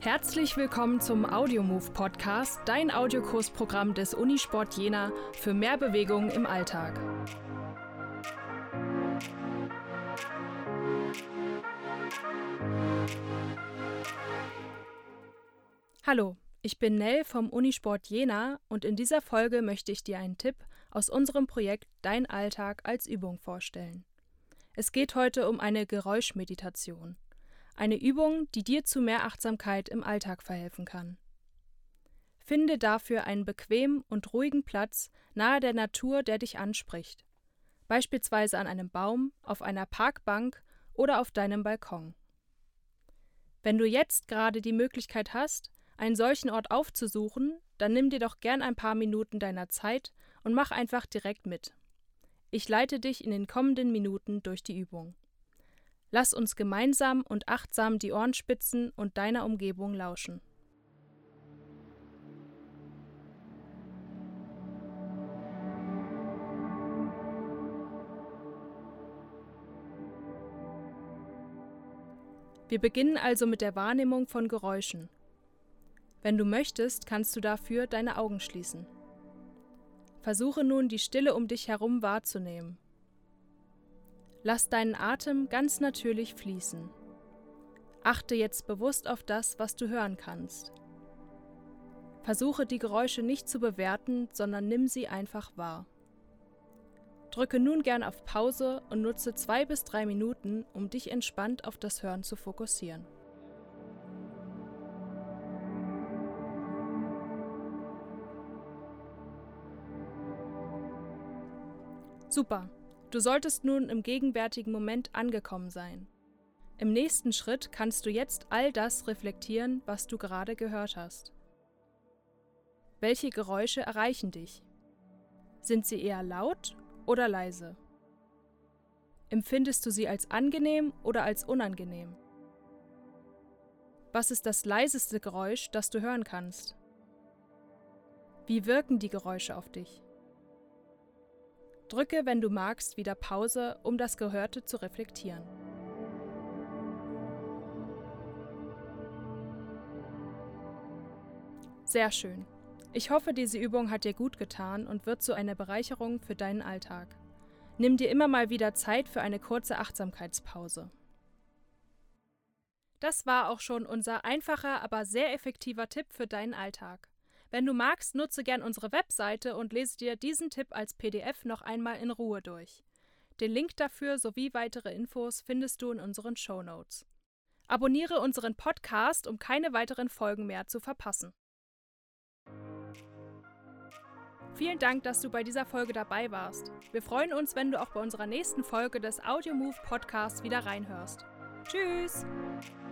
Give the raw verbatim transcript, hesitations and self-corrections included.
Herzlich willkommen zum Audiomove Podcast, dein Audiokursprogramm des Unisport Jena für mehr Bewegung im Alltag. Hallo, ich bin Nell vom Unisport Jena und in dieser Folge möchte ich dir einen Tipp aus unserem Projekt Dein Alltag als Übung vorstellen. Es geht heute um eine Geräuschmeditation. Eine Übung, die dir zu mehr Achtsamkeit im Alltag verhelfen kann. Finde dafür einen bequemen und ruhigen Platz nahe der Natur, der dich anspricht. Beispielsweise an einem Baum, auf einer Parkbank oder auf deinem Balkon. Wenn du jetzt gerade die Möglichkeit hast, einen solchen Ort aufzusuchen, dann nimm dir doch gern ein paar Minuten deiner Zeit und mach einfach direkt mit. Ich leite dich in den kommenden Minuten durch die Übung. Lass uns gemeinsam und achtsam die Ohren spitzen und deiner Umgebung lauschen. Wir beginnen also mit der Wahrnehmung von Geräuschen. Wenn du möchtest, kannst du dafür deine Augen schließen. Versuche nun, die Stille um dich herum wahrzunehmen. Lass deinen Atem ganz natürlich fließen. Achte jetzt bewusst auf das, was du hören kannst. Versuche die Geräusche nicht zu bewerten, sondern nimm sie einfach wahr. Drücke nun gern auf Pause und nutze zwei bis drei Minuten, um dich entspannt auf das Hören zu fokussieren. Super! Du solltest nun im gegenwärtigen Moment angekommen sein. Im nächsten Schritt kannst du jetzt all das reflektieren, was du gerade gehört hast. Welche Geräusche erreichen dich? Sind sie eher laut oder leise? Empfindest du sie als angenehm oder als unangenehm? Was ist das leiseste Geräusch, das du hören kannst? Wie wirken die Geräusche auf dich? Drücke, wenn du magst, wieder Pause, um das Gehörte zu reflektieren. Sehr schön. Ich hoffe, diese Übung hat dir gut getan und wird zu einer Bereicherung für deinen Alltag. Nimm dir immer mal wieder Zeit für eine kurze Achtsamkeitspause. Das war auch schon unser einfacher, aber sehr effektiver Tipp für deinen Alltag. Wenn du magst, nutze gern unsere Webseite und lese dir diesen Tipp als P D F noch einmal in Ruhe durch. Den Link dafür sowie weitere Infos findest du in unseren Shownotes. Abonniere unseren Podcast, um keine weiteren Folgen mehr zu verpassen. Vielen Dank, dass du bei dieser Folge dabei warst. Wir freuen uns, wenn du auch bei unserer nächsten Folge des Audiomove Podcasts wieder reinhörst. Tschüss!